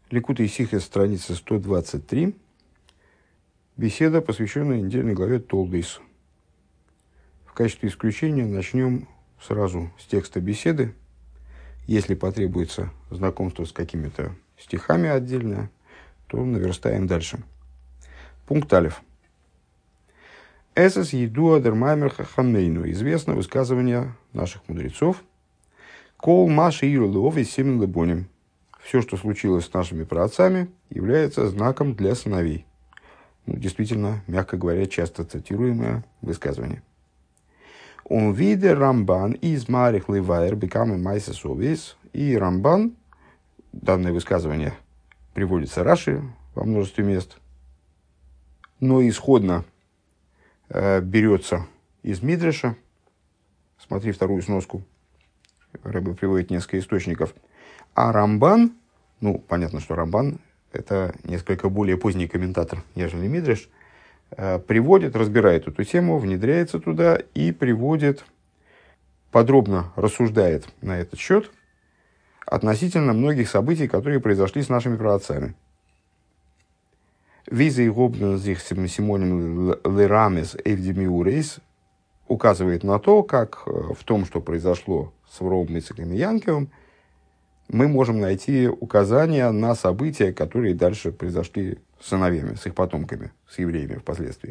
Ликутей Сихес, страница 123. Беседа, посвященная недельной главе Толдейс. В качестве исключения начнем сразу с текста беседы. Если потребуется знакомство с какими-то стихами отдельно, то наверстаем дальше. Пункт алеф. Эсэс едуа дермаймер хахамейну. Известно высказывание наших мудрецов. Кол маши ирлов и семен лебоним. Все, что случилось с нашими праотцами, является знаком для сыновей. Действительно, мягко говоря, часто цитируемое высказывание. Он виде Рамбан из Марих Ливайер бекам и майса совес. И Рамбан, данное высказывание приводится Раши во множестве мест, но исходно берется из Мидреша. Смотри вторую сноску. Рэбе приводит несколько источников. А Рамбан, понятно, что Рамбан это несколько более поздний комментатор, нежели Мидреш, приводит, разбирает эту тему, внедряется туда и приводит, подробно рассуждает на этот счет относительно многих событий, которые произошли с нашими праотцами. Виза и гобназих симоним лерамес эвдемиурейс указывает на то, как в том, что произошло с Авромом, Ицхаком и Янковым, мы можем найти указания на события, которые дальше произошли с сыновьями, с их потомками, с евреями впоследствии.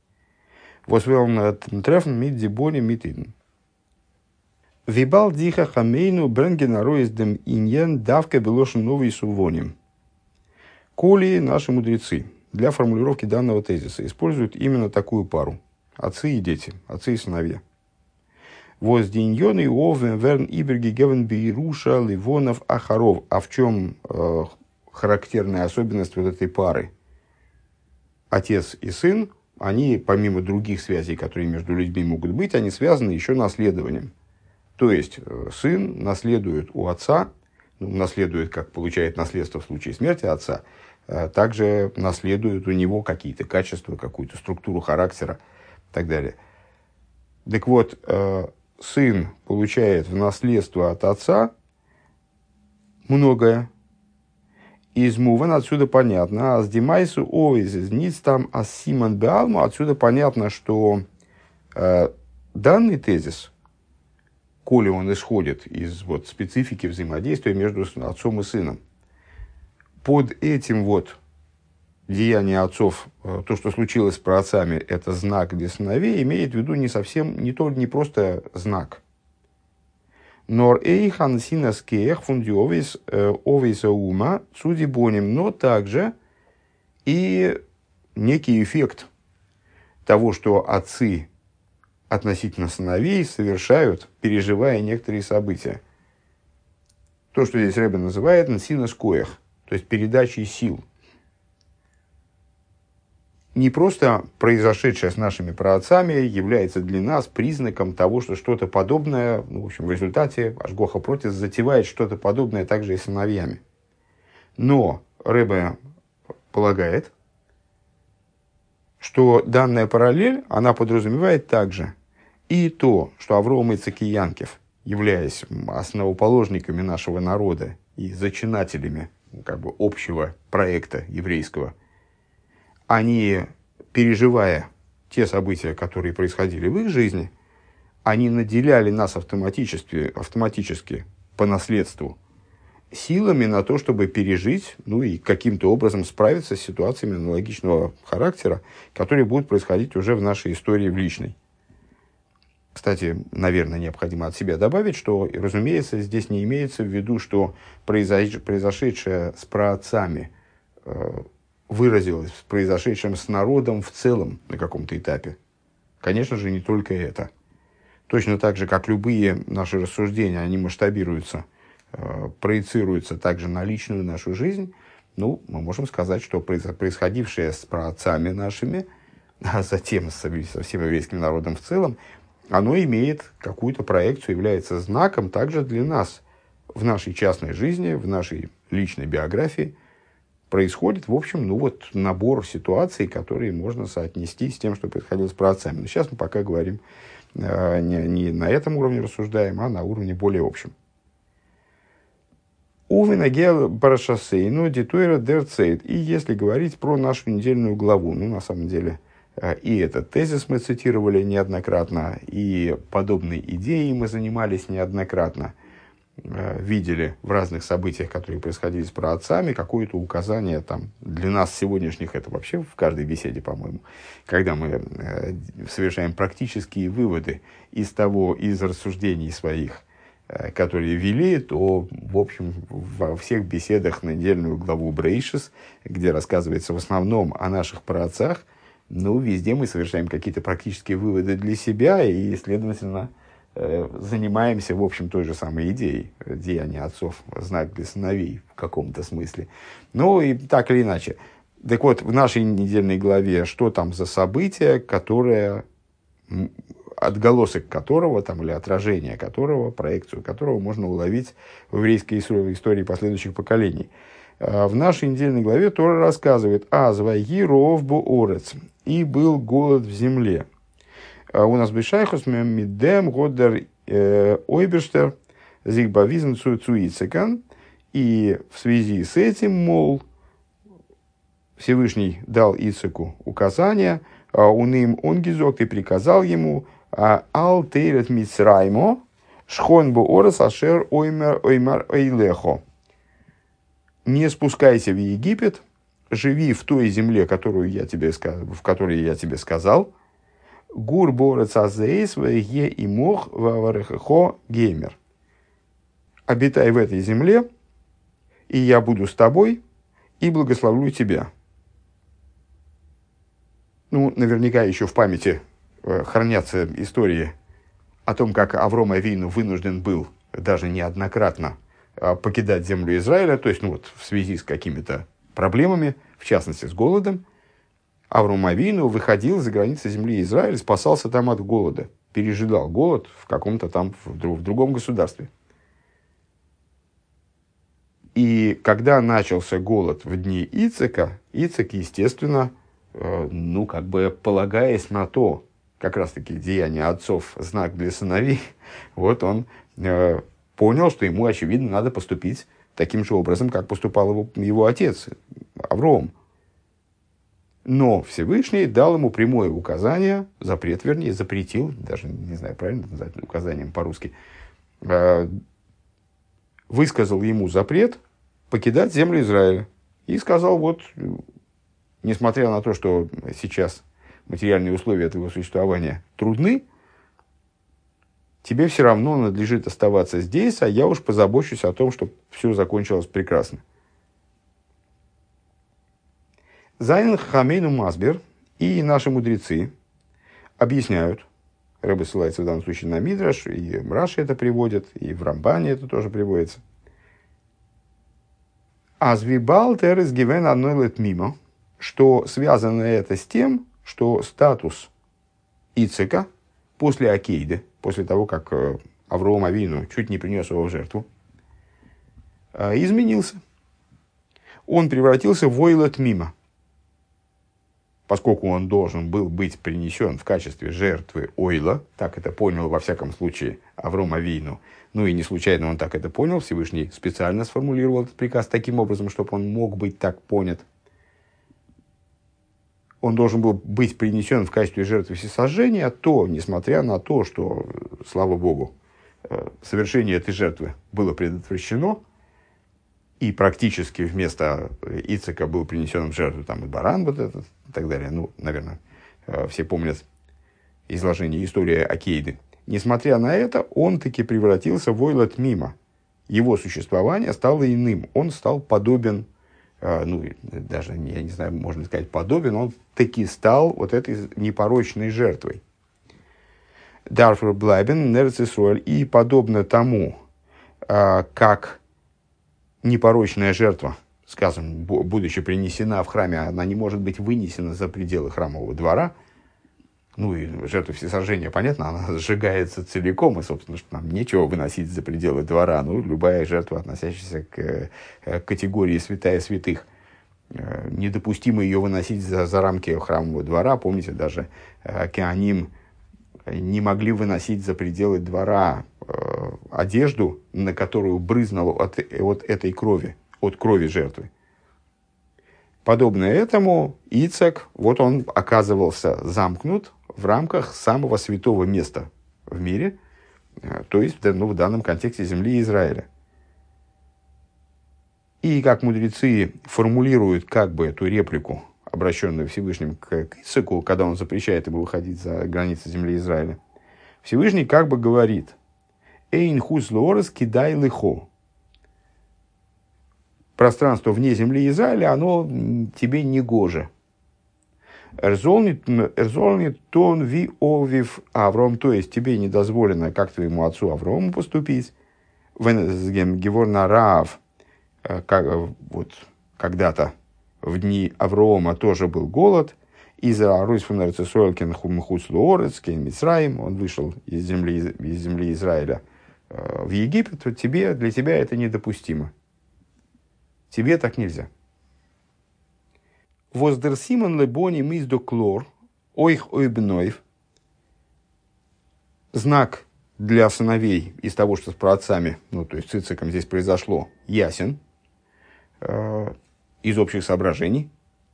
Трефн мит дибони мит идн. Вибал диха хамейну бренгенаро из дем иньен давка белошен новый сувоним. Коли наши мудрецы для формулировки данного тезиса используют именно такую пару. Отцы и дети, отцы и сыновья. Возденьон и овен верн иберги гевен бейруша ливонов ахаров. А в чем характерная особенность вот этой пары? Отец и сын, они, помимо других связей, которые между людьми могут быть, они связаны еще наследованием. То есть, сын наследует у отца, наследует, как получает наследство в случае смерти отца, также наследует у него какие-то качества, какую-то структуру характера и так далее. Так вот, сын получает в наследство от отца многое. Из Муван отсюда понятно. А с Димайсу Овис из Ниц там а Симон Беалму отсюда понятно, что данный тезис, коли он исходит из специфики взаимодействия между отцом и сыном, под этим деяние отцов, то, что случилось с праотцами, это знак для сыновей, имеет в виду не просто знак. Нор эйхан синаскех фундиовис овиса ума судибоним, но также и некий эффект того, что отцы относительно сыновей совершают, переживая некоторые события. То, что здесь Ребе называет нсинаскоях, то есть передачей сил. Не просто произошедшее с нашими праотцами является для нас признаком того, что что-то подобное, в результате Ашгоха Протис затевает что-то подобное также и с сыновьями. Но Ребе полагает, что данная параллель, она подразумевает также и то, что Авром, Ицхак и Янков, являясь основоположниками нашего народа и зачинателями общего проекта еврейского, они, переживая те события, которые происходили в их жизни, они наделяли нас автоматически по наследству силами на то, чтобы пережить, и каким-то образом справиться с ситуациями аналогичного характера, которые будут происходить уже в нашей истории, в личной. Кстати, наверное, необходимо от себя добавить, что, разумеется, здесь не имеется в виду, что произошедшее с праотцами выразилось в произошедшем с народом в целом на каком-то этапе. Конечно же, не только это. Точно так же, как любые наши рассуждения, они масштабируются, проецируются также на личную нашу жизнь, мы можем сказать, что происходившее с праотцами нашими, а затем со всем еврейским народом в целом, оно имеет какую-то проекцию, является знаком также для нас в нашей частной жизни, в нашей личной биографии. Происходит, в общем, набор ситуаций, которые можно соотнести с тем, что происходило с праотцами. Но сейчас мы пока говорим, не на этом уровне рассуждаем, а на уровне более общем. Увенагел Барашасейну Дитуэра Дерцейт. И если говорить про нашу недельную главу, ну, на самом деле, и этот тезис мы цитировали неоднократно, и подобной идеей мы занимались неоднократно, видели в разных событиях, которые происходили с праотцами, какое-то указание там, для нас сегодняшних, это вообще в каждой беседе, по-моему, когда мы совершаем практические выводы из рассуждений своих, которые вели, то, в общем, во всех беседах на недельную главу Брейшис, где рассказывается в основном о наших праотцах, ну, везде мы совершаем какие-то практические выводы для себя и, следовательно, занимаемся, в общем, той же самой идеей деяния отцов, знак для сыновей в каком-то смысле. Ну, и так или иначе. Так вот, в нашей недельной главе, что там за событие, которое, отголосок которого, там, или отражение которого, проекцию которого можно уловить в еврейской истории последующих поколений. В нашей недельной главе Тора рассказывает: «Азвайги ров буорец», и был голод в земле. У нас бешайхус мидем годер ойберштер зигбавизн цуицекан. И в связи с этим, мол, Всевышний дал Ицеку указания, он им онгизок, ты приказал ему, ал тейрет мицраймо шхон буорец ашер оймар эйлехо. Не спускайся в Египет, живи в той земле, в которой я тебе сказал. Гур борец азейс вэге и мох ваварехо геймер. Обитай в этой земле, и я буду с тобой, и благословлю тебя. Ну, наверняка еще в памяти хранятся истории о том, как Авром Авину вынужден был даже неоднократно покидать землю Израиля, то есть, ну, вот, в связи с какими-то проблемами, в частности, с голодом. Авром Авину выходил за границы земли Израиля, спасался там от голода, пережидал голод в каком-то там, в другом государстве. И когда начался голод в дни Ицека, Ицек, естественно, ну, как бы полагаясь на то, как раз-таки деяние отцов, знак для сыновей, вот он понял, что ему, очевидно, надо поступить таким же образом, как поступал его отец Авром. Но Всевышний дал ему прямое указание, запретил, даже не знаю, правильно это назвать указанием по-русски, высказал ему запрет покидать землю Израиля. И сказал, вот, несмотря на то, что сейчас материальные условия этого существования трудны, тебе все равно надлежит оставаться здесь, а я уж позабочусь о том, чтобы все закончилось прекрасно. Зайн Хамейну Масбер и наши мудрецы объясняют, Ребе ссылается в данном случае на Мидраш, и Раши это приводит, и в Рамбане это тоже приводится. Азвибал терес гивен одной лет мимо, что связано это с тем, что статус Ицека после Акейды, после того, как Авром Авину чуть не принес его в жертву, изменился. Он превратился в ойлет мимо. Поскольку он должен был быть принесен в качестве жертвы ойла, так это понял, во всяком случае, Авром Авину, ну и не случайно он так это понял, Всевышний специально сформулировал этот приказ таким образом, чтобы он мог быть так понят. Он должен был быть принесен в качестве жертвы всесожжения, то, несмотря на то, что, слава Богу, совершение этой жертвы было предотвращено, и практически вместо Ицека был принесен в жертву там и баран вот этот, и так далее. Ну, наверное, все помнят изложение истории Акейды. Несмотря на это, он таки превратился в ойлот мимо. Его существование стало иным. Он стал подобен, ну, даже, я не знаю, можно сказать подобен, он таки стал вот этой непорочной жертвой. Дарфур Блайбен, Нерц Исруэль. И подобно тому, как непорочная жертва, скажем, будучи принесена в храме, она не может быть вынесена за пределы храмового двора. Ну и жертва всесожжения, понятно, она сжигается целиком, и, собственно, что нам нечего выносить за пределы двора. Ну, любая жертва, относящаяся к категории святая святых, недопустимо ее выносить за рамки храмового двора. Помните, даже Коаним не могли выносить за пределы двора одежду, на которую брызнуло от этой крови, от крови жертвы. Подобно этому Ицхак, вот он оказывался замкнут в рамках самого святого места в мире, то есть в данном контексте земли Израиля. И как мудрецы формулируют как бы эту реплику, обращенную Всевышним к Ицхаку, когда он запрещает ему выходить за границы земли Израиля, Всевышний как бы говорит: «Эйн хус лорес кидай лихо». Пространство вне земли Израиля, оно тебе не гоже. «Эрзолни тон ви овив Авром», то есть тебе не дозволено, как твоему отцу Аврому поступить. «Венезгем геворна раав», вот когда-то в дни Аврома тоже был голод. «Из-за Руисфунерца Сойлкен хумхус лоорец кен Мицраим», он вышел из земли Израиля в Египет, вот для тебя это недопустимо. Тебе так нельзя. Воздер Симон лебони миздо клор, ойх ойбнойв. Знак для сыновей из того, что с праотцами, то есть с Ицхаком здесь произошло, ясен, из общих соображений.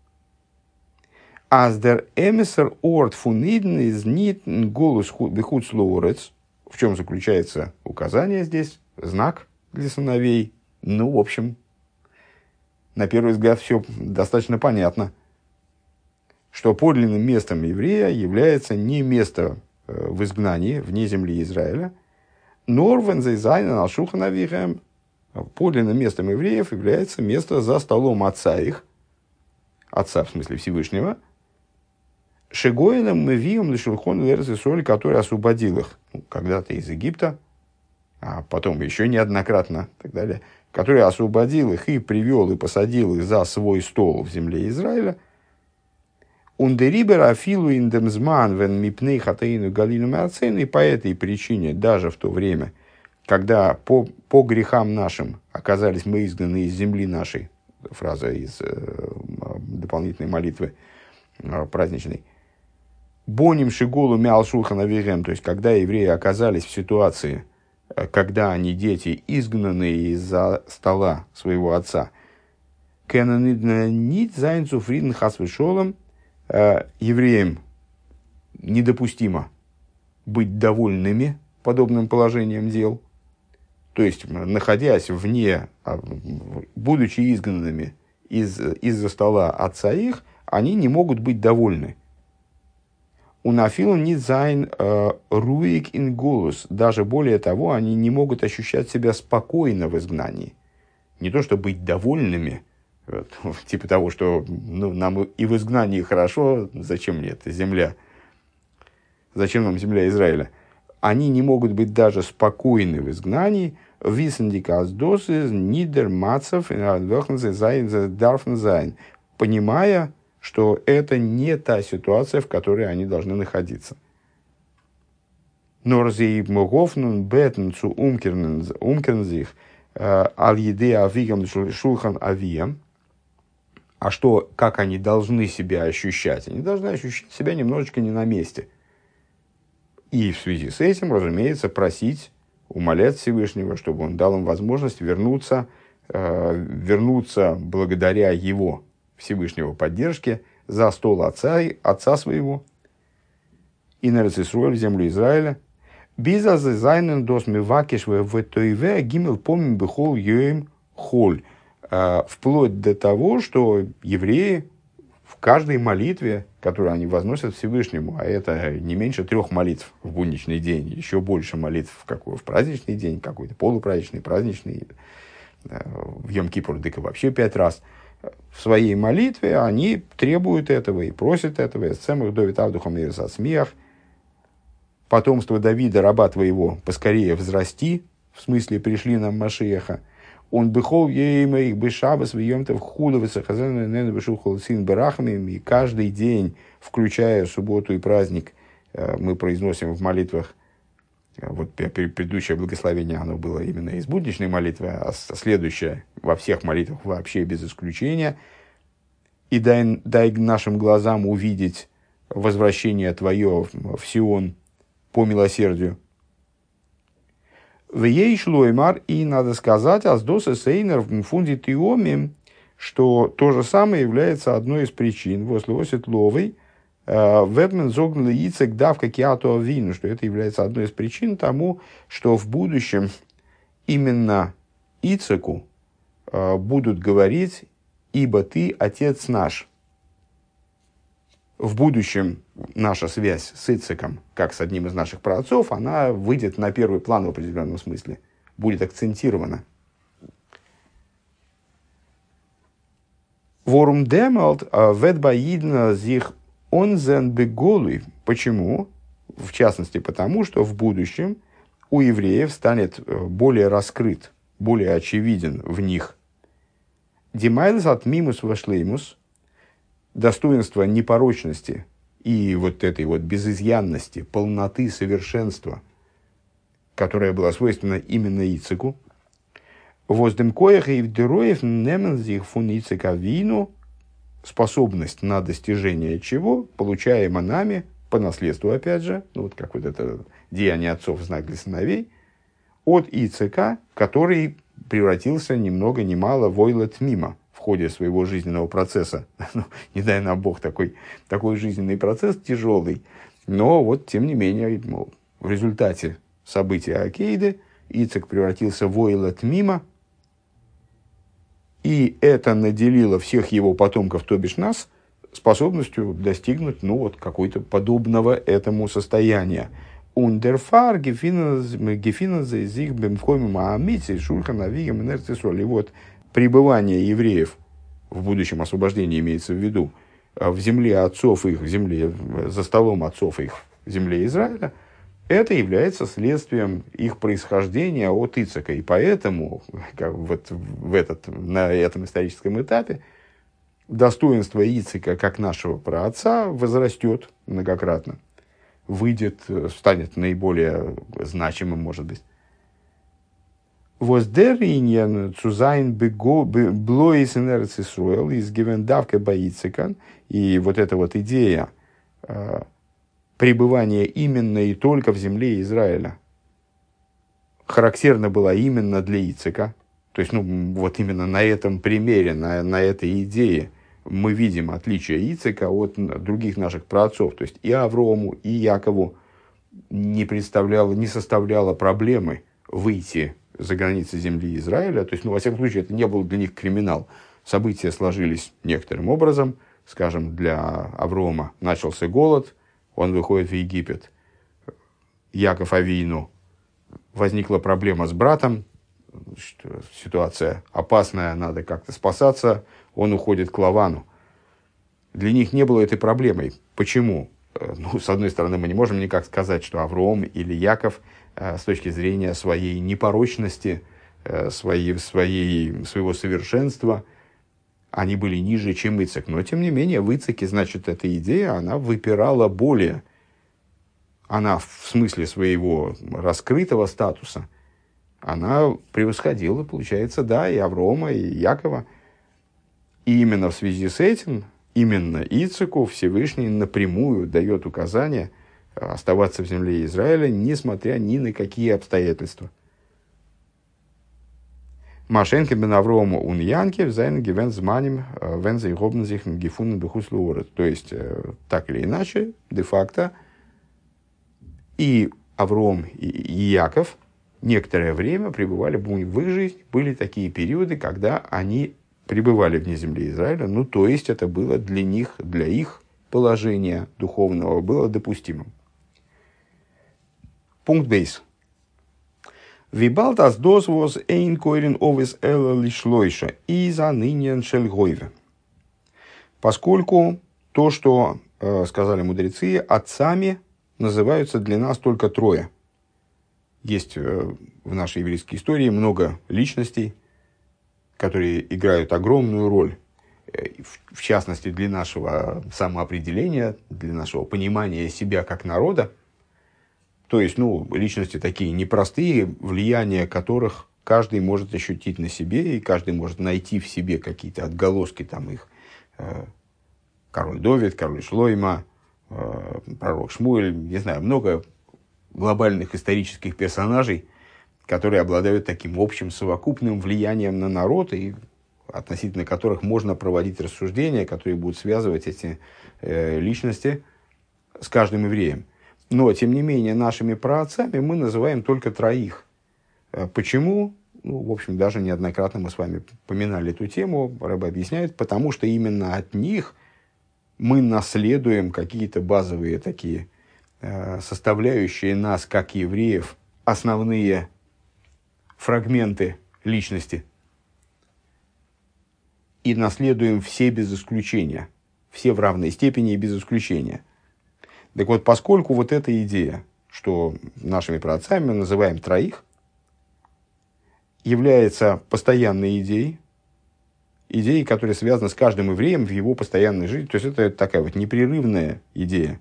Аздер эмиссер орд фуниден из нит голос бихуц лоорец. В чем заключается указание здесь, знак для сыновей? В общем, на первый взгляд, все достаточно понятно, что подлинным местом еврея является не место в изгнании, вне земли Израиля, но подлинным местом евреев является место за столом отца их, отца в смысле Всевышнего, Шегоэлем Мевием Лешелхон Лерзесоль, который освободил их когда-то из Египта, а потом еще неоднократно и так далее, который освободил их и привел и посадил их за свой стол в земле Израиля. Ундерибер афилу индемзман вен мипней хатаину галину меацен, и по этой причине даже в то время, когда по грехам нашим оказались мы изгнаны из земли нашей, фраза из дополнительной молитвы праздничной, боним шиголу мял шулхана вирем, то есть когда евреи оказались в ситуации, когда они, дети, изгнаны из-за стола своего отца, евреям недопустимо быть довольными подобным положением дел, то есть, находясь вне, будучи изгнанными из-за стола отца их, они не могут быть довольны. Унафил не зайн руик ин голос. Даже более того, они не могут ощущать себя спокойно в изгнании. Не то, что быть довольными, типа того, что нам и в изгнании хорошо, зачем мне эта земля? Зачем нам земля Израиля? Они не могут быть даже спокойны в изгнании. Понимая, что это не та ситуация, в которой они должны находиться. А что, как они должны себя ощущать? Они должны ощущать себя немножечко не на месте. И в связи с этим, разумеется, просить, умолять Всевышнего, чтобы он дал им возможность вернуться благодаря его Всевышнего поддержки за стол отца своего и на Эрец-Исруэль, в землю Израиля. Вплоть до того, что евреи в каждой молитве, которую они возносят Всевышнему, а это не меньше 3 молитв в будничный день, еще больше молитв в праздничный день, какой-то полупраздничный, праздничный, в Йом-Кипур дыка вообще 5 раз, в своей молитве они требуют этого и просят этого. Потомство Давида, раба твоего, поскорее взрасти, в смысле пришли нам Машиаха. Он быхол ейма их бешабас вьемтов худовица хазану нен бешухол син барахами. И каждый день, включая субботу и праздник, мы произносим в молитвах. Вот предыдущее благословение, оно было именно из будничной молитвы, а следующее во всех молитвах вообще без исключения. И дай нашим глазам увидеть возвращение Твое в Сион по милосердию. В ей шлоймар, и надо сказать, аздоса сейнер в фунде тиоми, что то же самое является одной из причин, возле осетловой, Ветмен зогнул Ицек давка киату авину, что это является одной из причин тому, что в будущем именно Ицеку будут говорить: «Ибо ты отец наш». В будущем наша связь с Ицеком, как с одним из наших праотцов, она выйдет на первый план в определенном смысле, будет акцентирована. Ворум демалт ветбаидна зих онзен беголуй. Почему? В частности, потому что в будущем у евреев станет более раскрыт, более очевиден в них димайлс от мимус вашлеймус, достоинство непорочности и вот этой вот безызъянности, полноты, совершенства, которая была свойственна именно Ицеку. Воздемкоях и вдероев немензих фун Ицека вину, способность на достижение чего получаема нами по наследству, опять же, ну вот как вот это деяние отцов в знак для сыновей, от Ицека, который превратился ни много ни мало в ойлет мимо в ходе своего жизненного процесса. Ну, не дай нам Бог такой жизненный процесс тяжелый, но вот тем не менее в результате события Акейды Ицек превратился в ойлет мимо, и это наделило всех его потомков, то бишь нас, способностью достигнуть, ну, вот, какой-то подобного этому состояния. Ундерфар гефинанзе зих бемхоми маамити шульхана вигем инерцисоль. И вот пребывание евреев в будущем освобождении имеется в виду в земле отцов их, в земле, за столом отцов их, в земле Израиля, это является следствием их происхождения от Ицека. И поэтому как вот на этом историческом этапе достоинство Ицека, как нашего праотца, возрастет многократно. Станет наиболее значимым, может быть. Воздериньен цузайн блоис инерц Исруэл из гивендавка баицекан. И вот эта вот идея пребывания именно и только в земле Израиля характерна была именно для Ицека. То есть, ну, вот именно на этом примере, на этой идее мы видим отличие Ицека от других наших праотцов. То есть, и Аврому, и Якову не составляло проблемы выйти за границы земли Израиля. То есть, ну, во всяком случае, это не был для них криминал. События сложились некоторым образом. Скажем, для Аврома начался голод, он выходит в Египет. Яков Авину, возникла проблема с братом, ситуация опасная, надо как-то спасаться, он уходит к Лавану. Для них не было этой проблемой. Почему? Ну, с одной стороны, мы не можем никак сказать, что Авром или Яков с точки зрения своей непорочности, своего совершенства, они были ниже, чем Ицек. Но, тем не менее, в Ицеке, значит, эта идея, она выпирала более. Она в смысле своего раскрытого статуса, она превосходила, получается, да, и Аврома, и Якова. И именно в связи с этим, именно Ицеку Всевышний напрямую дает указание оставаться в земле Израиля, несмотря ни на какие обстоятельства. Машенке бен Аврому ун Янке взаимно гивен зманим вензе и гобнзих гифунен бехуслуорет. То есть, так или иначе, де-факто, и Авром, и Яков некоторое время пребывали в их жизнь. Были такие периоды, когда они пребывали вне земли Израиля. Ну, то есть, это было для них, для их положения духовного, было допустимым. Пункт бейс. Вибалтас дос воз эйн койрен овес эла лишлойша и за нынен шельгойве. Поскольку то, что сказали мудрецы, отцами называются для нас только трое. Есть в нашей еврейской истории много личностей, которые играют огромную роль, в частности, для нашего самоопределения, для нашего понимания себя как народа. То есть, ну, личности такие непростые, влияние которых каждый может ощутить на себе, и каждый может найти в себе какие-то отголоски там их. Король Довид, король Шлойма, пророк Шмуэль, не знаю, много глобальных исторических персонажей, которые обладают таким общим совокупным влиянием на народ, и относительно которых можно проводить рассуждения, которые будут связывать эти личности с каждым евреем. Но, тем не менее, нашими праотцами мы называем только троих. Почему? Ну, в общем, даже неоднократно мы с вами поминали эту тему, Рэбе объясняет, потому что именно от них мы наследуем какие-то базовые такие составляющие нас, как евреев, основные фрагменты личности. И наследуем все без исключения, все в равной степени и без исключения. Так вот, поскольку вот эта идея, что нашими праотцами мы называем троих, является постоянной идеей, которая связана с каждым евреем в его постоянной жизни. То есть, это такая вот непрерывная идея.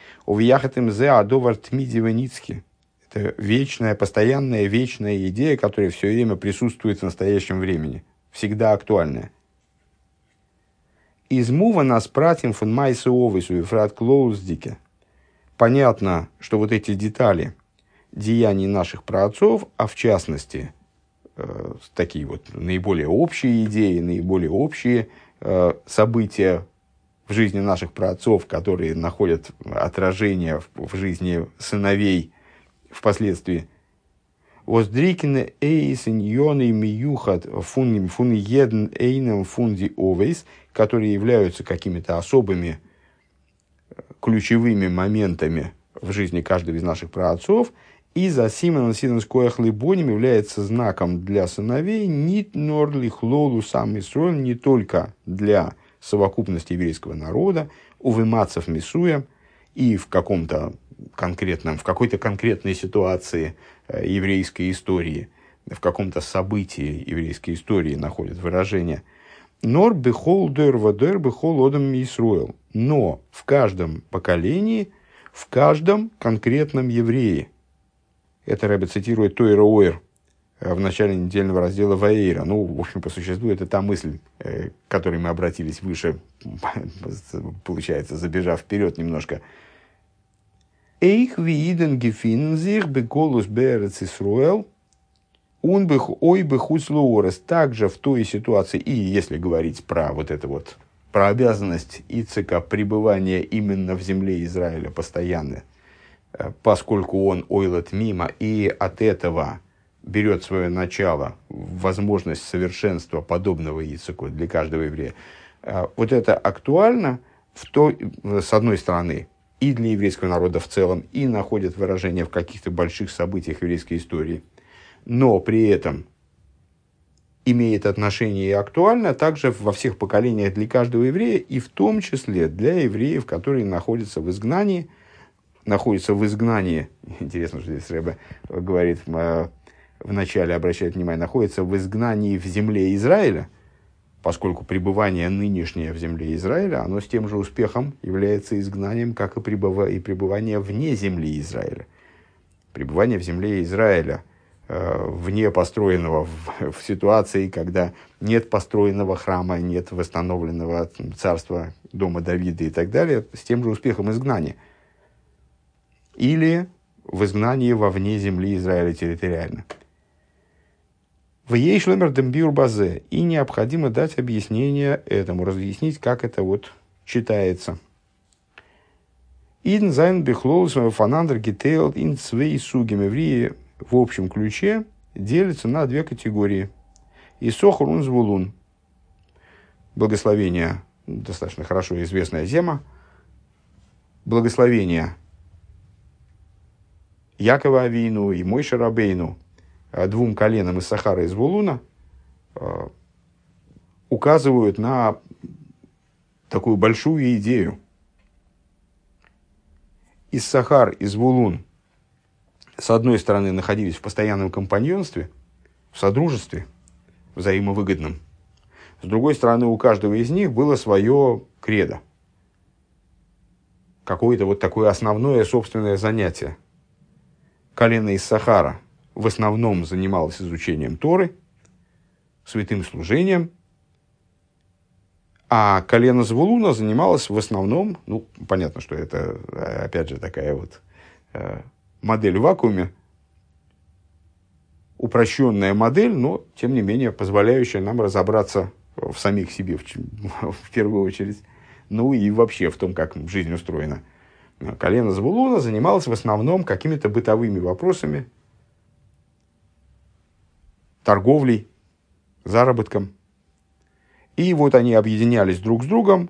Это вечная, постоянная, вечная идея, которая все время присутствует в настоящем времени. Всегда актуальная. Из мува нас пратим фон майсу овесу и фрат клоуздике. Понятно, что вот эти детали деяний наших праотцов, а в частности, такие вот наиболее общие идеи, наиболее общие события в жизни наших праотцов, которые находят отражение в жизни сыновей впоследствии. Воздрикины эйс иньоны миюхат фун еден эйнем фунди овейс, которые являются какими-то особыми ключевыми моментами в жизни каждого из наших праотцов, и за Симон Сиденскоях Либоним является знаком для сыновей нит норли хлолу сам Исроэль, не только для совокупности еврейского народа, увымацев Мисуя, и в какой-то конкретной ситуации еврейской истории, в каком-то событии еврейской истории находит выражение. Нор бехол дер бехол одам Исроэль. Но в каждом поколении, в каждом конкретном еврее. Это Ребе цитирует Тойра Ойр в начале недельного раздела Ваэйра. Ну, в общем, по существу, это та мысль, к которой мы обратились выше, получается, забежав вперед немножко. Эйх вииден гефинен зих беколус берец Исруэл он бэх ой бэхуц лоорес. Также в той ситуации, и если говорить про вот это вот, про обязанность Ицека пребывания именно в земле Израиля постоянно, поскольку он ойлат мимо, и от этого берет свое начало возможность совершенства подобного Ицеку для каждого еврея. Вот это актуально, с одной стороны, и для еврейского народа в целом, и находит выражение в каких-то больших событиях еврейской истории, но при этом имеет отношение и актуально также во всех поколениях для каждого еврея, и в том числе для евреев, которые находятся в изгнании. Интересно, что здесь Ребе говорит, вначале обращает внимание, находится в изгнании в земле Израиля, поскольку пребывание нынешнее в земле Израиля, оно с тем же успехом является изгнанием, как и пребывание вне земли Израиля. Пребывание в земле Израиля, вне построенного, в ситуации, когда нет построенного храма, нет восстановленного царства дома Давида и так далее, с тем же успехом изгнания. Или в изгнании вовне земли Израиля территориально. В ей шлемер дембиур базе. И необходимо дать объяснение этому, разъяснить, как это вот читается. Идн зайн бихлол фанандер гитейлд ин свей сугим. Евреи в общем ключе делятся на две категории. Исохор ун звулун. Благословение, достаточно хорошо известная тема. Благословение Якова Авину и Мойше Рабейну, двум коленам из Сахара и Звулуна, указывают на такую большую идею. Иссахар и Звулун, с одной стороны, находились в постоянном компаньонстве, в содружестве, взаимовыгодном. С другой стороны, у каждого из них было свое кредо. Какое-то вот такое основное собственное занятие. Колено Иссахара в основном занималось изучением Торы, святым служением, а колено Звулуна занималось в основном, ну, понятно, что это, опять же, такая вот модель в вакууме, упрощенная модель, но, тем не менее, позволяющая нам разобраться в самих себе, в первую очередь, ну и вообще в том, как жизнь устроена. Колено Звулуна занималось в основном какими-то бытовыми вопросами, торговлей, заработком. И вот они объединялись друг с другом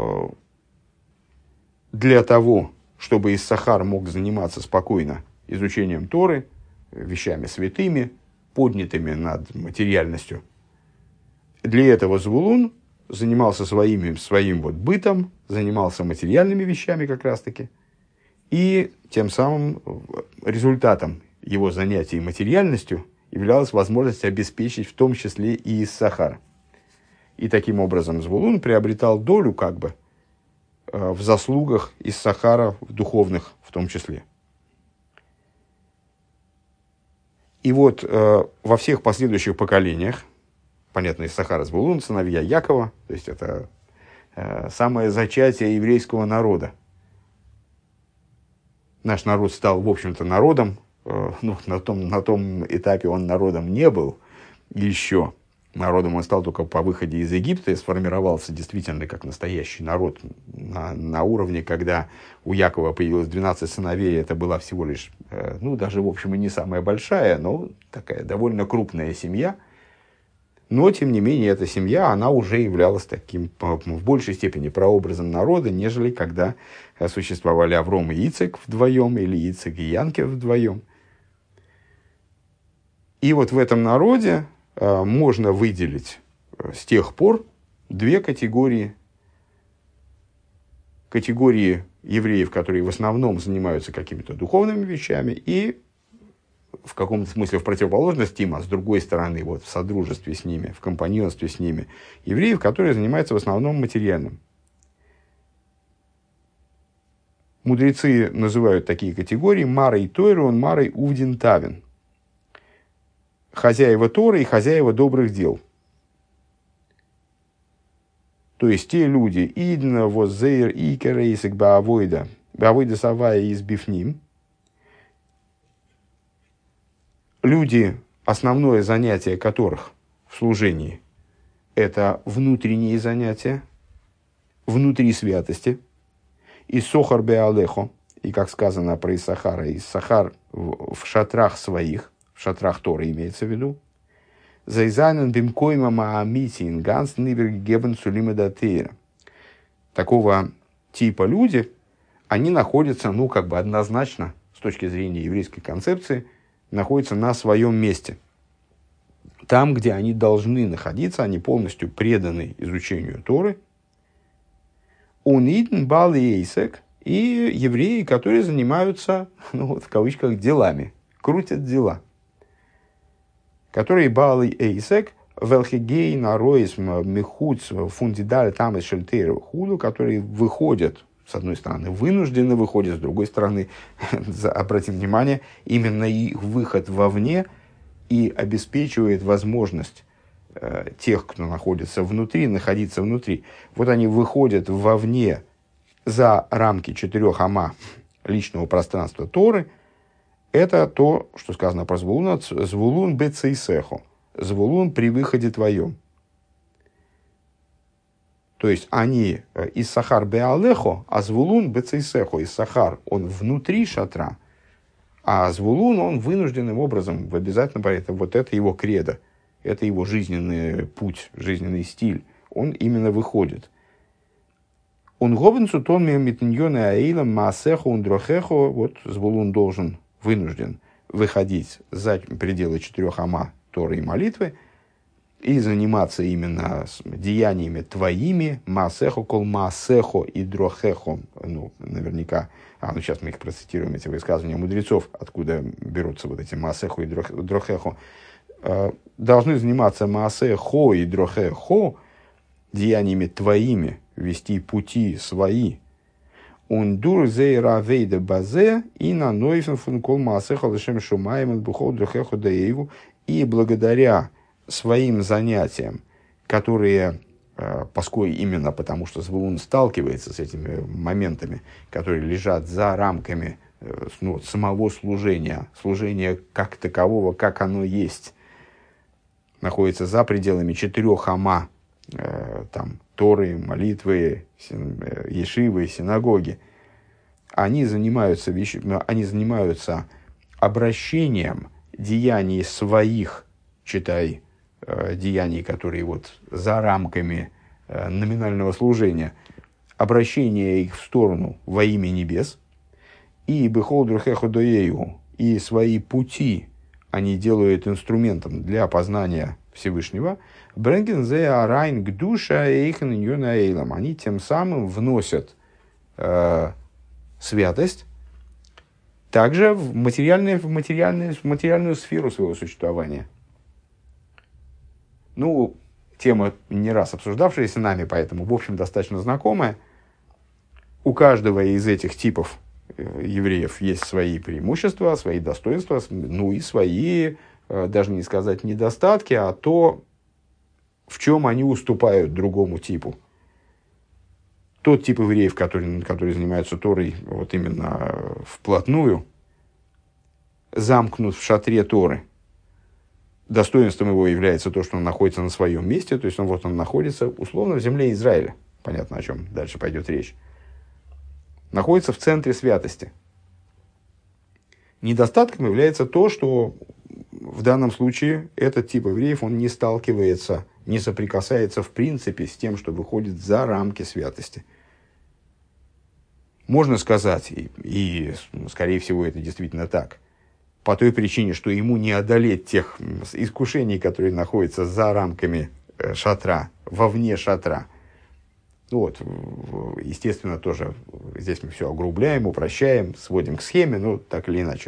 для того, чтобы Иссахар мог заниматься спокойно изучением Торы, вещами святыми, поднятыми над материальностью. Для этого Звулун занимался своим вот бытом, занимался материальными вещами как раз-таки. И тем самым результатом его занятий материальностью являлась возможность обеспечить в том числе и Иссахар. И таким образом Звулун приобретал долю как бы в заслугах Иссахара, в духовных в том числе. И вот во всех последующих поколениях, понятно, Иссахар и Звулун, сыновья Якова, то есть это самое зачатие еврейского народа. Наш народ стал, в общем-то, народом. Ну, на том этапе он народом не был еще. Народом он стал только по выходе из Египта и сформировался действительно как настоящий народ на уровне, когда у Якова появилось 12 сыновей. Это была всего лишь, ну, даже, в общем, и не самая большая, но такая довольно крупная семья. Но, тем не менее, эта семья, она уже являлась таким, в большей степени, прообразом народа, нежели когда существовали Авром и Ицек вдвоем, или Ицек и Янкев вдвоем. И вот в этом народе можно выделить с тех пор две категории. Категории евреев, которые в основном занимаются какими-то духовными вещами, и в каком-то смысле в противоположность им, а с другой стороны, вот, в содружестве с ними, в компаньонстве с ними, евреев, которые занимаются в основном материальным. Мудрецы называют такие категории Марой Тойрон, Марой Увдин Тавин. Хозяева Торы и хозяева добрых дел. То есть те люди, Идна, Воззейр, Икер, Эйсек, Баавойда, Баавойда Савая и Избифним, люди, основное занятие которых в служении – это внутренние занятия, внутри святости, и Сохар Беалехо, и, как сказано про Иссахара, Иссахар в шатрах своих, в шатрах Торы имеется в виду, Зайзайнен бимкойма маамитин ганс ниберг гебен сулима датейра. Такого типа люди, они находятся, ну, как бы однозначно, с точки зрения еврейской концепции, находятся на своем месте. Там, где они должны находиться, они полностью преданы изучению Торы. Унидн, Бал и Эйсек, и евреи, которые занимаются, ну, вот, в кавычках, делами, крутят дела. Которые Бал и Эйсек, Велхигей, Нароисм, Мехуц, Фундидаль, Тамес, Шельтейр, Худу, которые выходят, с одной стороны, вынужденно выходят, с другой стороны, обратим внимание, именно их выход вовне и обеспечивает возможность тех, кто находится внутри, находиться внутри. Вот они выходят вовне за рамки 4 ама личного пространства Торы. Это то, что сказано про Звулуна. Звулун бецейсехо. Звулун при выходе твоем. То есть они Иссахар беалехо, а Звулун бецейсехо. Иссахар, он внутри шатра, а Звулун, он вынужденным образом, в обязательном порядке, вот это его кредо, это его жизненный путь, жизненный стиль. Он именно выходит. Он говенцу тон митньоне аилам маасехо ундрохехо. Вот Звулун должен, вынужден выходить за пределы 4 ама Торы и молитвы и заниматься именно деяниями твоими, маасехо кол маасехо и дрохехо. Ну, наверняка, сейчас мы их процитируем, эти высказывания мудрецов, откуда берутся вот эти маасехо и дрохехо. Должны заниматься маасехо и дрохехо, деяниями твоими, вести пути свои. Ундур зейра вейда базе и на нойфен функол маасеха лешем шумаем бухол дрохехо даеву. И благодаря своим занятиям, которые, поскольку именно потому, что Звулун сталкивается с этими моментами, которые лежат за рамками ну, самого служения как такового, как оно есть, находится за пределами 4 ама, там, Торы, молитвы, ешивы, синагоги, они занимаются обращением деяний своих, читай, деяний, которые вот за рамками номинального служения, обращение их в сторону во имя небес, и бехолдрухеходоею, и свои пути они делают инструментом для познания Всевышнего, бренген арайн гдуша эйхен юнаэйлам, они тем самым вносят святость также в материальную сферу своего существования. Ну, тема не раз обсуждавшаяся нами, поэтому, в общем, достаточно знакомая. У каждого из этих типов евреев есть свои преимущества, свои достоинства, ну и свои, даже не сказать недостатки, а то, в чем они уступают другому типу. Тот тип евреев, которые занимаются Торой вот именно вплотную, замкнут в шатре Торы. Достоинством его является то, что он находится на своем месте, то есть он находится условно в земле Израиля. Понятно, о чем дальше пойдет речь. Находится в центре святости. Недостатком является то, что в данном случае этот тип евреев, он не сталкивается, не соприкасается в принципе с тем, что выходит за рамки святости. Можно сказать, и скорее всего это действительно так, по той причине, что ему не одолеть тех искушений, которые находятся за рамками шатра, вовне шатра. Вот, естественно, тоже здесь мы все огрубляем, упрощаем, сводим к схеме, ну, так или иначе.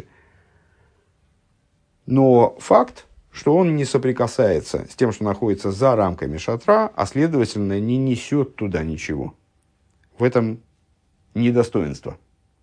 Но факт, что он не соприкасается с тем, что находится за рамками шатра, а следовательно, не несет туда ничего. В этом недостоинство.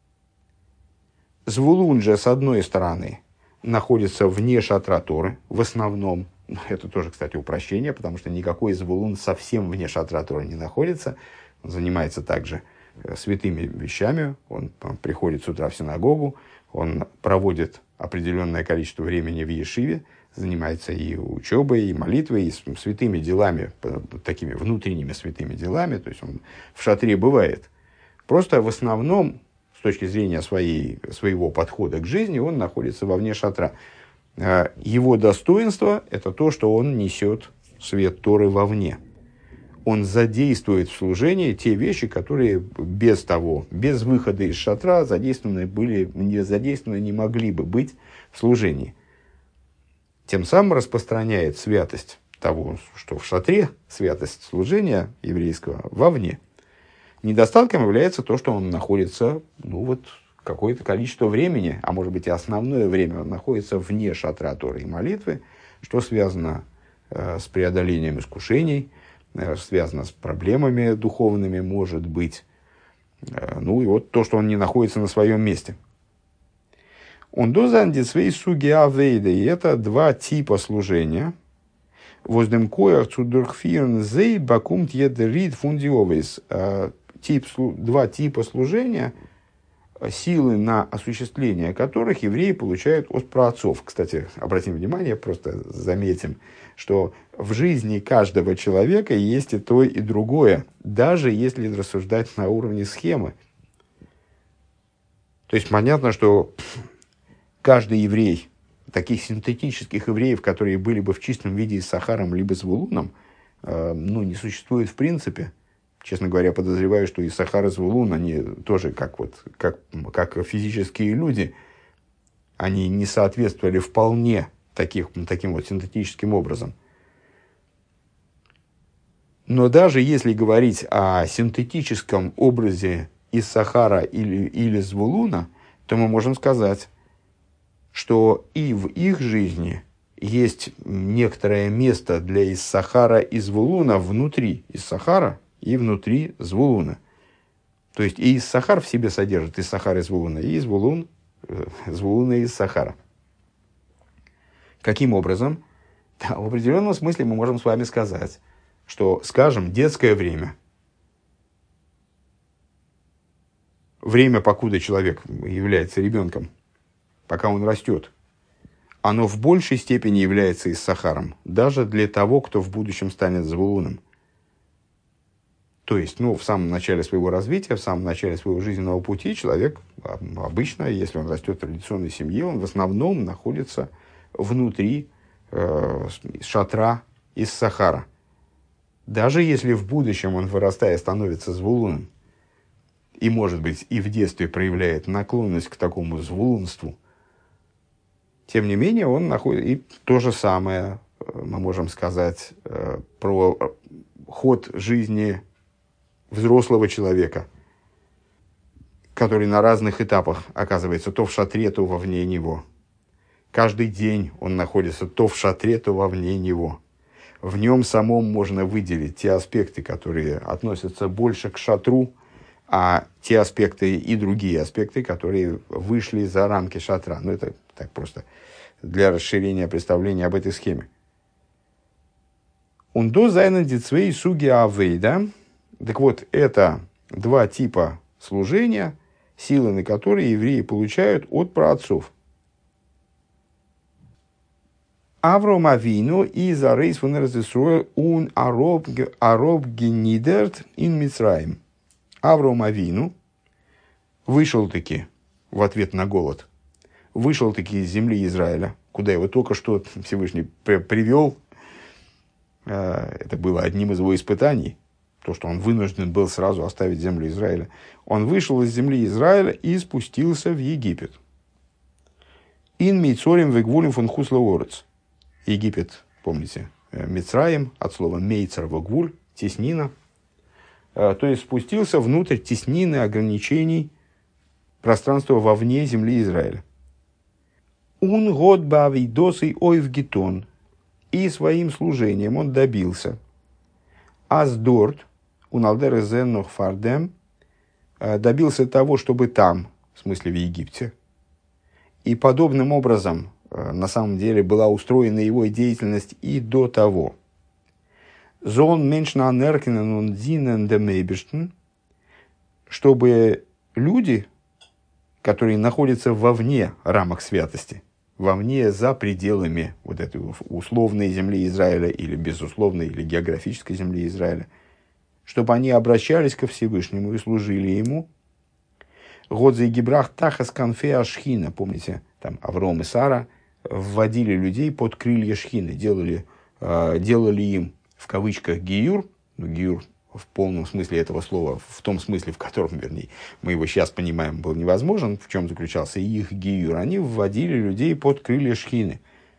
Звулун же, с одной стороны, находится вне шатра Торы, в основном. Это тоже, кстати, упрощение, потому что никакой Звулун совсем вне шатра Торы не находится. Он занимается также святыми вещами. Он приходит с утра в синагогу, он проводит определенное количество времени в ешиве, занимается и учебой, и молитвой, и святыми делами, такими внутренними святыми делами. То есть он в шатре бывает. Просто в основном, с точки зрения своего подхода к жизни, он находится вовне шатра. Его достоинство – это то, что он несет свет Торы вовне. Он задействует в служении те вещи, которые без выхода из шатра задействованы не могли бы быть в служении. Тем самым распространяет святость того, что в шатре, святость служения еврейского вовне. Недостатком является то, что он находится, какое-то количество времени, а может быть и основное время, он находится вне шатра Торы и молитвы, что связано с преодолением искушений, связано с проблемами духовными, может быть. И вот то, что он не находится на своем месте. Он дозандит свои суги авейда, и это два типа служения. Воздем коях цудурхфирн зей бакумт едерит фундиовис. Два типа служения, силы на осуществление которых евреи получают от праотцов. Кстати, обратим внимание, просто заметим, что в жизни каждого человека есть и то, и другое, даже если рассуждать на уровне схемы. То есть понятно, что каждый еврей, таких синтетических евреев, которые были бы в чистом виде Иссахаром либо Звулуном, не существует в принципе. Честно говоря, подозреваю, что Иссахар и Звулун, они тоже как физические люди, они не соответствовали вполне таким вот синтетическим образом. Но даже если говорить о синтетическом образе Иссахара или Звулуна, то мы можем сказать, что и в их жизни есть некоторое место для Иссахара и Звулуна внутри Иссахара и внутри Звулуна. То есть и Иссахар в себе содержит Иссахар и Звулуна, и Звулуна и Иссахара. Каким образом? Да, в определенном смысле мы можем с вами сказать, что, скажем, детское время время, покуда человек является ребенком, пока он растет, оно в большей степени является Иссахаром, даже для того, кто в будущем станет Звулуном. То есть, в самом начале своего развития, в самом начале своего жизненного пути человек обычно, если он растет в традиционной семье, он в основном находится внутри шатра Иссахара. Даже если в будущем он, вырастая, становится Звулуном, и, может быть, и в детстве проявляет наклонность к такому звулунству, тем не менее, он находит... И то же самое мы можем сказать про ход жизни взрослого человека, который на разных этапах оказывается то в шатре, то вовне него. Каждый день он находится то в шатре, то вовне него. В нем самом можно выделить те аспекты, которые относятся больше к шатру, а те аспекты и другие аспекты, которые вышли за рамки шатра. Это так просто для расширения представления об этой схеме. Ундо зайна дицвей суги авейда. Так вот, это два типа служения, силы на которые евреи получают от праотцов. Авром Авину и за рейс фун эрец Исроэль ун ароб генидерт ин Мицраим. Авром Авину вышел-таки в ответ на голод, вышел-таки из земли Израиля, куда его только что Всевышний привел. Это было одним из его испытаний, то, что он вынужден был сразу оставить землю Израиля. Он вышел из земли Израиля и спустился в Египет. Ин мейцорим вегвулим фон хусла орец. Египет, помните, Мицраим, от слова мейцер вегвуль, теснина. То есть спустился внутрь теснины ограничений пространства вовне земли Израиля. Ун год бавидосый ойв гетон. И своим служением он добился. Аздорт, уналдер зеннох фардем, добился того, чтобы там, в смысле в Египте, и подобным образом, на самом деле, была устроена его деятельность и до того. Зон меньшна анеркинен und dienen dem Eibishten, чтобы люди, которые находятся вовне рамок святости, вовне, за пределами вот этой условной земли Израиля или безусловной, или географической земли Израиля, чтобы они обращались ко Всевышнему и служили Ему. Годзе и Гибрах Тахас Канфе Ашхина, помните, там Авром и Сара вводили людей под крылья Шхины, делали им, в кавычках, гиюр, гиюр в полном смысле этого слова, в том смысле, в котором, вернее, мы его сейчас понимаем, был невозможен, в чем заключался их гиюр. Они вводили людей под крылья Шхины.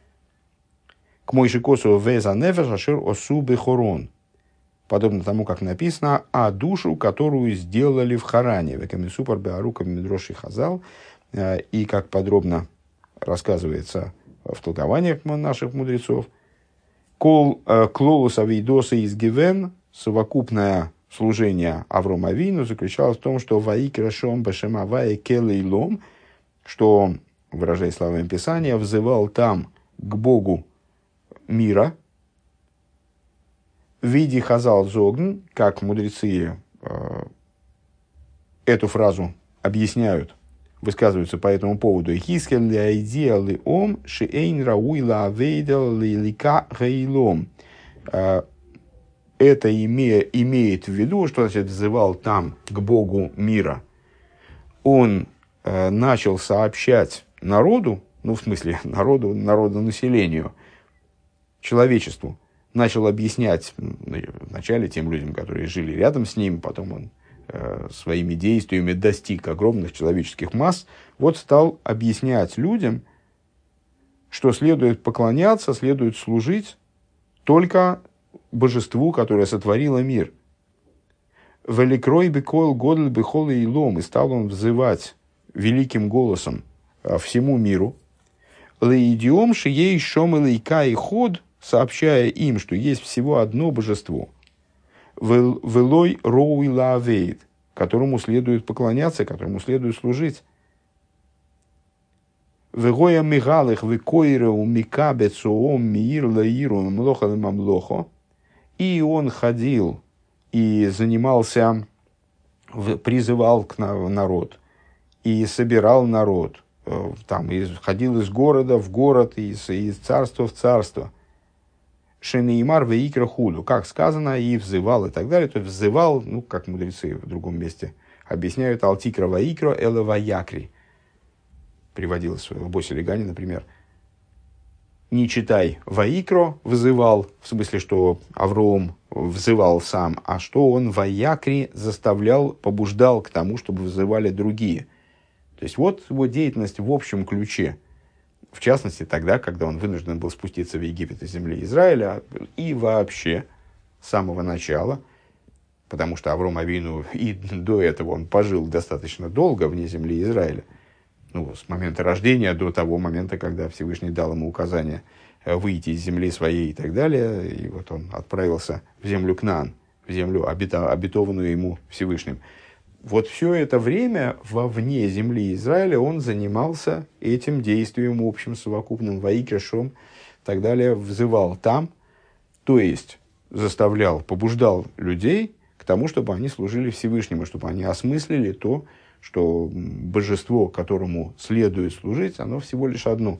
К Мойше Косу веза нефеш ашер осу бехорон. Подобно тому, как написано, а душу, которую сделали в Харане, векамисупар беарука мидроши хазал, и как подробно рассказывается в толкованиях наших мудрецов, кол клолус авейдоса из гивен, совокупное служение Аврому Авину заключалось в том, что «Ваикрашом башемавае келейлом», что, выражаясь словами Писания, взывал там к Богу мира, в виде хазал зогн, как мудрецы эту фразу объясняют, высказываются по этому поводу. «Хискель ли айдия ли ом, шиэйн рауила авейдал ли лика гейлом». Это имеет в виду, что значит взывал там к Богу мира. Он начал сообщать народу, в смысле народонаселению, человечеству, начал объяснять вначале тем людям, которые жили рядом с ним, потом он своими действиями достиг огромных человеческих масс, стал объяснять людям, что следует поклоняться, следует служить только божеству, которое сотворило мир. «Великрой бекойл годль бехол и лом», и стал он взывать великим голосом всему миру. «Леидиом шией шом и лейка и ход», сообщая им, что есть всего одно божество. «Велой роуй лавейд», которому следует поклоняться, которому следует служить. «Вегоя мигалых векойреу микабецуом миир лаиру млоха мамлохо». И он ходил и занимался призывал народ и собирал народ, там, ходил из города в город, из царства в царство. Шенеймар веикра худу, как сказано, и взывал, и так далее. То есть взывал, ну, как мудрецы в другом месте объясняют, алтикра ваикро эле ваякри. Приводилось в Босе Легане, например. Не читай ваикро, взывал, в смысле, что Авром взывал сам, а что он ваякри заставлял, побуждал к тому, чтобы взывали другие. То есть вот его деятельность в общем ключе. В частности, тогда, когда он вынужден был спуститься в Египет из земли Израиля, и вообще с самого начала, потому что Авром Авину и до этого он пожил достаточно долго вне земли Израиля, ну, с момента рождения до того момента, когда Всевышний дал ему указание выйти из земли своей и так далее, и вот он отправился в землю Кнаан, в землю, обетованную ему Всевышним. Вот все это время вовне земли Израиля он занимался этим действием общим, совокупным, ваикешом, и так далее, взывал там, то есть заставлял, побуждал людей к тому, чтобы они служили Всевышнему, чтобы они осмыслили то, что божество, которому следует служить, оно всего лишь одно.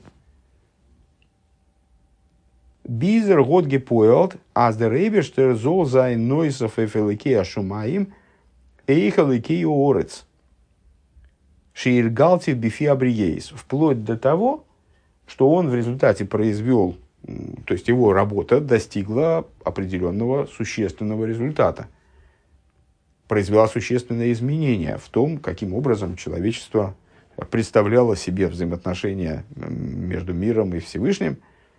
Бизер год гепоэлт, аз дер эйбештер зол зайн нойсов эфэлэкей ашумаим, эйхэлэкей оорец. Шииргалти бифи абриейс. Вплоть до того, что он в результате произвел, то есть его работа достигла определенного существенного результата. Произвела существенное изменение в том, каким образом человечество представляло себе взаимоотношения между миром и Всевышним,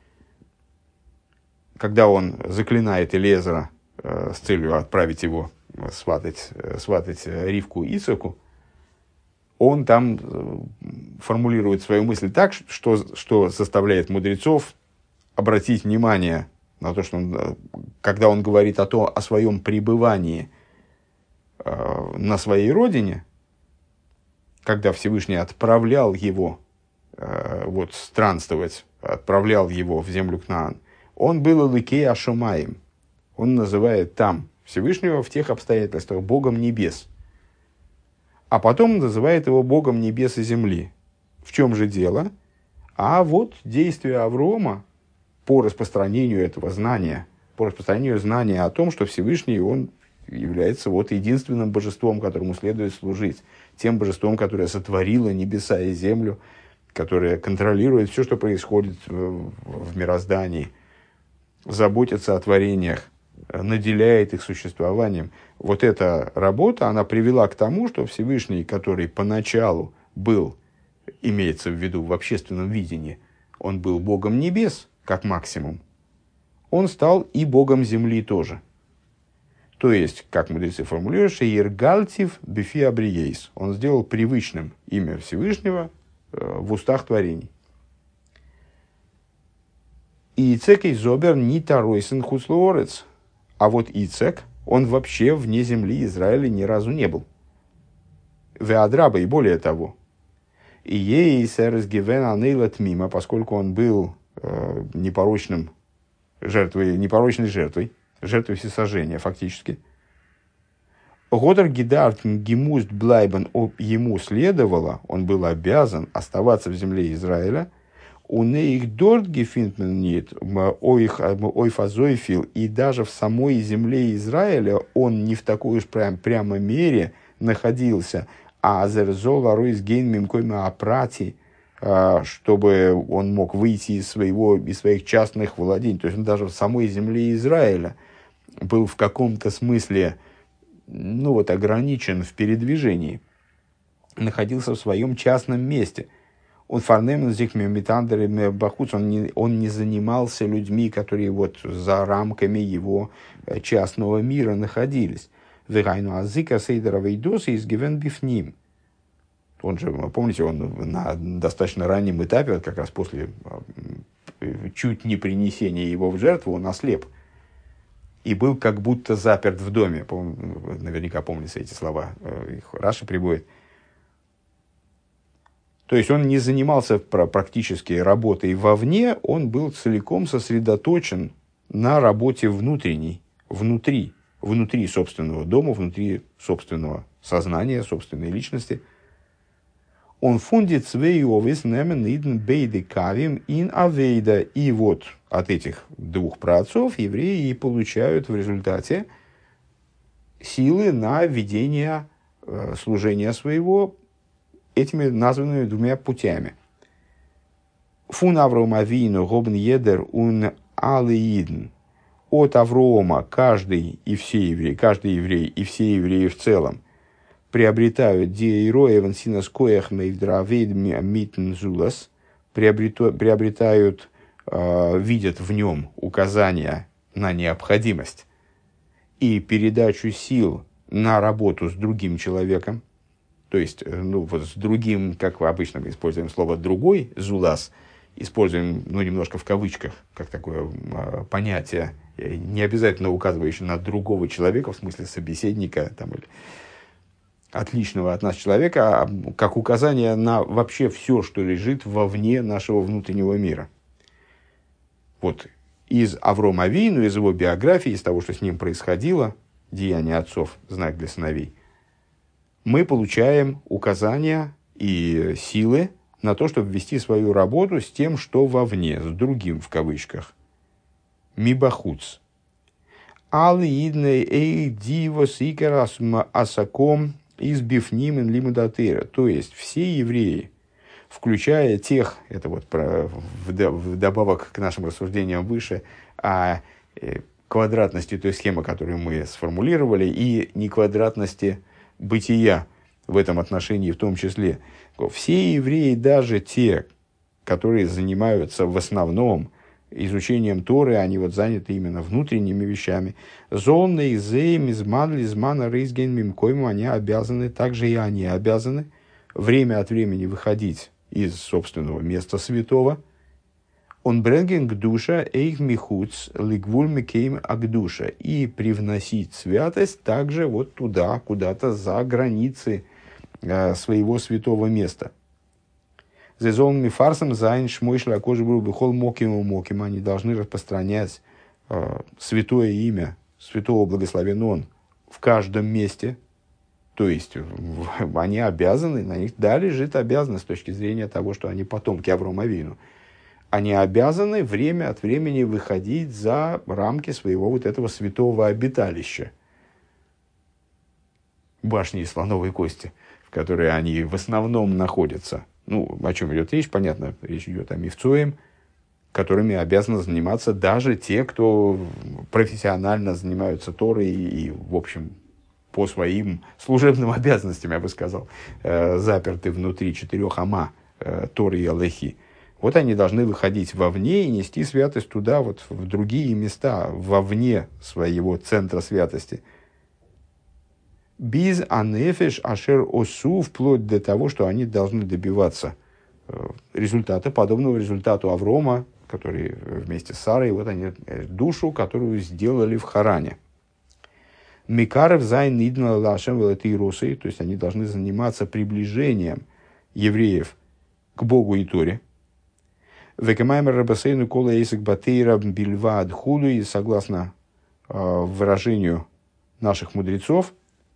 когда он заклинает Элиэзера с целью отправить его сватать Ривку Ицхаку, он там формулирует свою мысль так, что заставляет мудрецов обратить внимание на то, что когда он говорит о своем пребывании на своей родине, когда Всевышний отправлял его странствовать, отправлял его в землю Кнаан, он был Элокей Ашумаим. Он называет там Всевышнего в тех обстоятельствах Богом небес. А потом называет его Богом небес и земли. В чем же дело? А вот действие Аврома по распространению этого знания, по распространению знания о том, что Всевышний, он является вот единственным божеством, которому следует служить. Тем божеством, которое сотворило небеса и землю, которое контролирует все, что происходит в мироздании, заботится о творениях, наделяет их существованием. Вот эта работа, она привела к тому, что Всевышний, который поначалу был, имеется в виду в общественном видении, он был Богом небес, как максимум, он стал и Богом земли тоже. То есть, как мудрецы формулируют, «Шеиргальтив бифи абриейс». Он сделал привычным имя Всевышнего в устах творений. И Ицек и Зобер не таройсен хуслоорец. А вот Ицек, он вообще вне земли Израиля ни разу не был. Веадраба, и более того. И ей сэрс гивен анейлат мимо, поскольку он был непорочной жертвой всесожжения, фактически. Годер гидарт гимуст блайбен, ему следовало, он был обязан оставаться в земле Израиля. У них дорт гефинтмен нет, ойфазойфил, и даже в самой земле Израиля он не в такой уж прямо мере находился, а зерзола ройс гейн мимкойма апрати, чтобы он мог выйти из своих частных владений. То есть он даже в самой земле Израиля был в каком-то смысле ограничен в передвижении, находился в своем частном месте. Он фарнемен зихме метандерами бахуц, он не занимался людьми, которые вот за рамками его частного мира находились. Вегайну азыка сейдера вейдоса из гивен бифним. Он же, помните, он на достаточно раннем этапе, вот как раз после чуть не принесения его в жертву, он ослеп. И был как будто заперт в доме. Наверняка помните эти слова, их Раши приводит. То есть он не занимался практически работой вовне, он был целиком сосредоточен на работе внутри собственного дома, внутри собственного сознания, собственной личности. Он фундит свейовис немен иден бейды кавим ин авейда. И вот от этих двух праотцов евреи получают в результате силы на ведение служения своего этими названными двумя путями. Фун Авраам Авину гобн едер ун алеидн. От Аврома каждый еврей и все евреи в целом приобретают приобретают, видят в нем указания на необходимость и передачу сил на работу с другим человеком, то есть с другим, как обычно мы используем слово «другой», «зулас», используем немножко в кавычках, как такое понятие, не обязательно указывающее на другого человека, в смысле собеседника или отличного от нас человека, а как указание на вообще все, что лежит вовне нашего внутреннего мира. Вот из Аврома Авину, из его биографии, из того, что с ним происходило, деяния отцов, знак для сыновей, мы получаем указания и силы на то, чтобы вести свою работу с тем, что вовне, с другим в кавычках. Мибахуц. Алы идны эй дивос икерас асаком из бифнимен лимудатыра. То есть все евреи, включая тех, это вот вдобавок к нашим рассуждениям выше, о квадратности той схемы, которую мы сформулировали, и неквадратности бытия в этом отношении в том числе. Все евреи, даже те, которые занимаются в основном изучением Торы, они заняты именно внутренними вещами. Зонный зейм изман лизмана рейсген мимкойму, они обязаны, также и они обязаны время от времени выходить из собственного места святого. Он бренген к душа эйх михуц лигвуль микейм агдуша, и привносить святость также туда, куда-то за границы своего святого места. Зезон мифарсом зайн шмойшля кожи бухол моким, они должны распространять святое имя, святого благословен он, в каждом месте. То есть они обязаны, на них лежит обязанность с точки зрения того, что они потомки Аврома Авину. Они обязаны время от времени выходить за рамки своего этого святого обиталища, башни из слоновой кости, в которой они в основном находятся. О чем идет речь? Понятно, речь идет о мивцоим, которыми обязаны заниматься даже те, кто профессионально занимаются Торой и, в общем, по своим служебным обязанностям, я бы сказал, заперты внутри 4 ама Торы и Алехи. Они должны выходить вовне и нести святость туда, в другие места, вовне своего центра святости. Биз анефеш ашер осу, вплоть до того, что они должны добиваться результата, подобного результату Аврома, который вместе с Сарой, они душу, которую сделали в Харане. Микарев зайн идна лашем велатирусой, то есть они должны заниматься приближением евреев к Богу и Торе. Векамаймер рабасейну кола эйсек батейра бильва адхулу, и согласно выражению наших мудрецов,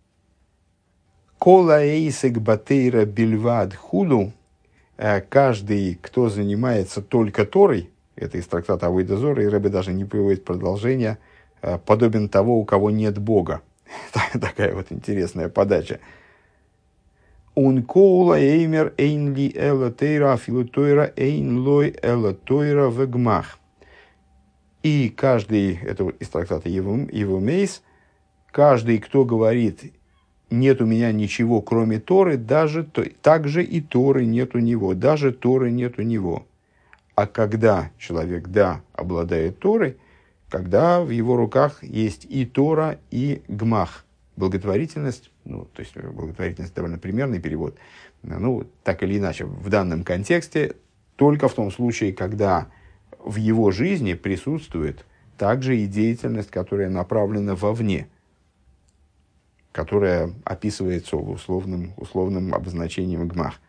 кола эйсек батейра бильва адхулу, каждый, кто занимается только Торой, это из трактата Авойда Зора, и Ребе даже не приводит продолжение, подобен того, у кого нет Бога. Такая интересная подача. Он коула эймер эйн ли эла тейра афилу тойра эйн лой эла тойра вегмах. И каждый, это из трактата Евумейс, каждый, кто говорит, нет у меня ничего, кроме Торы, также и Торы нет у него, даже Торы нет у него. А когда человек, обладает Торой, когда в его руках есть и Тора, и гмах, благотворительность, то есть благотворительность довольно примерный перевод, так или иначе, в данном контексте, только в том случае, когда в его жизни присутствует также и деятельность, которая направлена вовне, которая описывается условным обозначением гмах.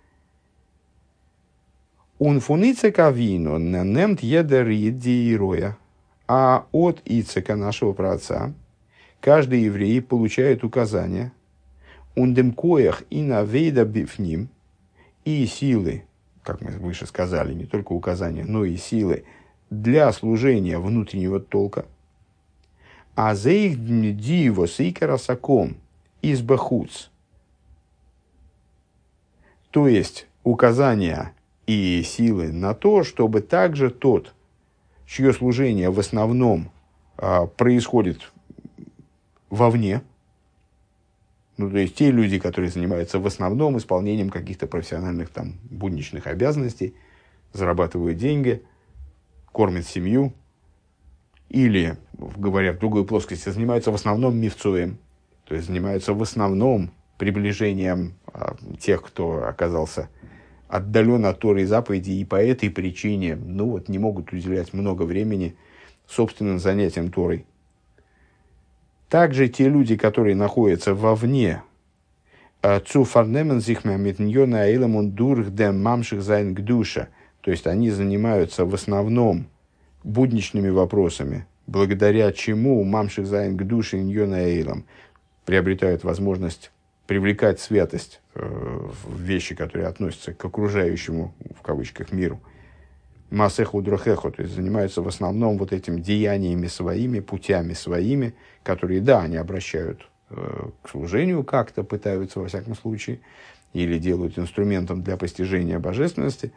Он фун Ицека вину немт едер диироя, а от Ицека, нашего праотца, каждый еврей получает указание Ундемкоях и навейда бифним, и силы, как мы выше сказали, не только указания, но и силы для служения внутреннего толка. А за их диво сикарасаком из бахуц. То есть указания и силы на то, чтобы также тот, чье служение в основном происходит вовне, ну, то есть те люди, которые занимаются в основном исполнением каких-то профессиональных там будничных обязанностей, зарабатывают деньги, кормят семью, или, говоря в другой плоскости, занимаются в основном мивцоем, то есть занимаются в основном приближением тех, кто оказался отдален от Торы и заповедей, и по этой причине не могут уделять много времени собственным занятиям Торой. Также те люди, которые находятся вовне, то есть они занимаются в основном будничными вопросами, благодаря чему мамших зайн к душе иньона эйлам приобретают возможность привлекать святость в вещи, которые относятся к окружающему, в кавычках, миру. Масеху дрохеху, то есть занимаются в основном вот этим деяниями своими, путями своими, которые, да, они обращают к служению как-то, пытаются, во всяком случае, или делают инструментом для постижения божественности.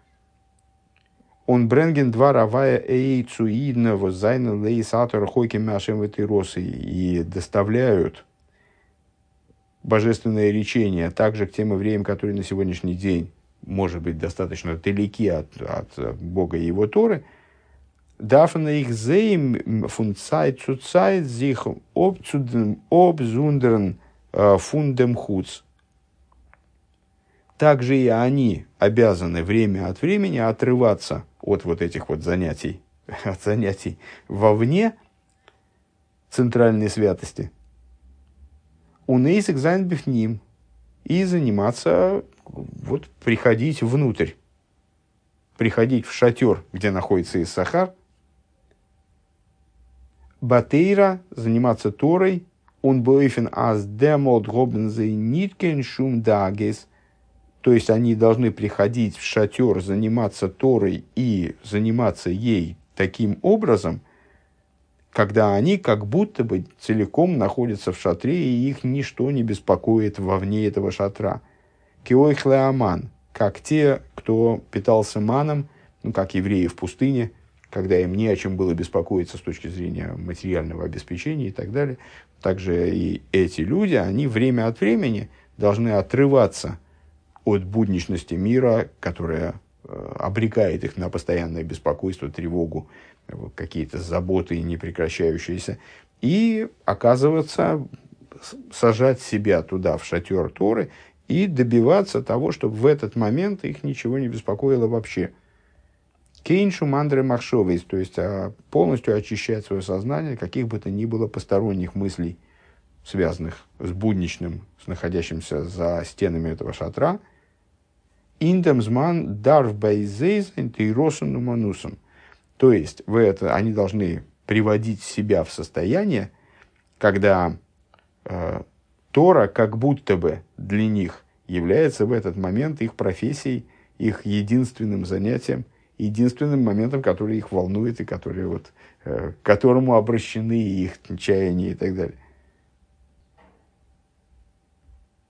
Он бренген два равая эйцуидна воззайна лейсатора хойки машем в этой росы и доставляют божественное речение также к тем евреям, которые на сегодняшний день, может быть, достаточно далеки от Бога и его Торы, дафна их зейм фунцайт цуцайт зих обзундерн фундем хуц. Также и они обязаны время от времени отрываться от вот этих вот занятий, от занятий вовне центральной святости. Унейсик зайн бифним. И заниматься, вот, приходить внутрь, приходить в шатер, где находится Иссахар, Батейра, заниматься Торой, он бойфен аз демолд гобнзей ниткен шум дагес, то есть они должны приходить в шатер, заниматься Торой и заниматься ей таким образом, когда они как будто бы целиком находятся в шатре, и их ничто не беспокоит вовне этого шатра. Киойхле аман, как те, кто питался маном, как евреи в пустыне, когда им не о чем было беспокоиться с точки зрения материального обеспечения и так далее. Также и эти люди, они время от времени должны отрываться от будничности мира, которая обрекает их на постоянное беспокойство, тревогу, какие-то заботы непрекращающиеся, и оказываться, сажать себя туда, в шатер Торы, и добиваться того, чтобы в этот момент их ничего не беспокоило вообще. Кейншу мандры махшовый, то есть полностью очищать свое сознание, каких бы то ни было посторонних мыслей, связанных с будничным, с находящимся за стенами этого шатра. Индамзман дарв байзейз интейросун манусом. То есть они должны приводить себя в состояние, когда Тора как будто бы для них является в этот момент их профессией, их единственным занятием, единственным моментом, который их волнует и который, к которому обращены их чаяния и так далее.